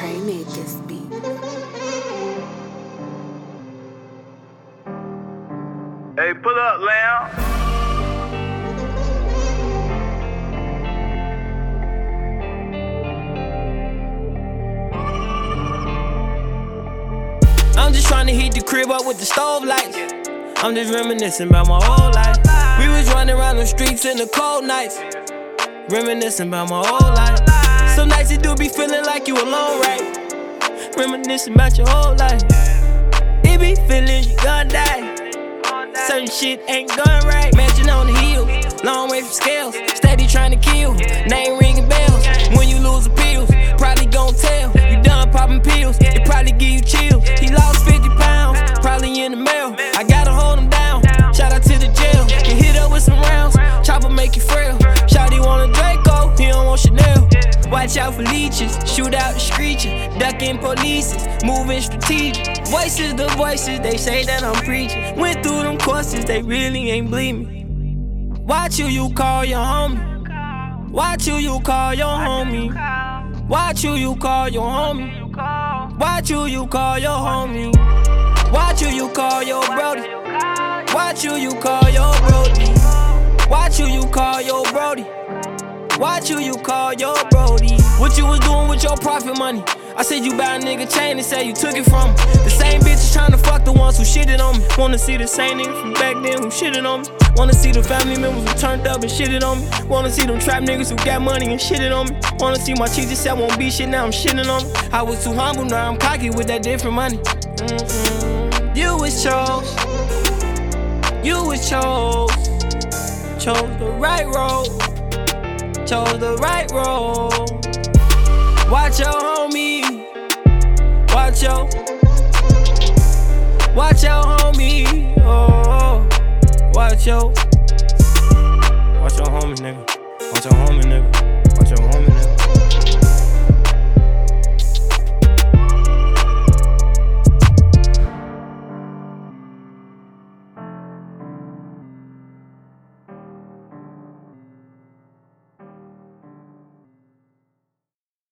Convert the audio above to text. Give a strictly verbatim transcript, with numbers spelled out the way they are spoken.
Trey made this beat. Hey, pull up, Lamb. I'm just tryna heat the crib up with the stove lights. I'm just reminiscing about my whole life. We was running around the streets in the cold nights, reminiscing about my whole life. Some nights it do be feeling like you alone, right? Reminiscing about your whole life. It be feeling you gonna die. Certain shit ain't going right. Mansion on the hill, long way from scales. Steady trying to kill, name ringing bells. When you lose the pills, probably gon' tell. You done popping pills, it probably give you chills. He lost fifty pounds, probably in the mail. I gotta hold him down, shout out to the jail. Get hit up with some rounds, chopper make you frail. Shawty want a Draco, he don't want Chanel. Watch out for leeches, shoot out the screeching. Ducking polices, moving strategic. Voices, the voices, they say that I'm preaching. Went through them courses, they really ain't bleed me. Watch who you call your homie. Watch who you call your homie. Watch who you call your homie. Watch who you call your homie. Watch who you call your brody. Watch who you call your brody. Watch who you call your brody. Watch who you call your brody. What you was doing with your profit money? I said you buy a nigga chain and say you took it from him. The same bitches tryna fuck the ones who shitted on me. Wanna see the same nigga from back then who shitted on me. Wanna see the family members who turned up and shitted on me. Wanna see them trap niggas who got money and shitted on me. Wanna see my cheese just said won't be shit, now I'm shitting on me. I was too humble, now I'm cocky with that different money. Mm-mm. You was chose, you was chose, chose the right road, chose the right road. Watch your homie, watch your, watch your homie, oh, watch your, watch your homie, nigga, watch your homie, nigga, watch your homie.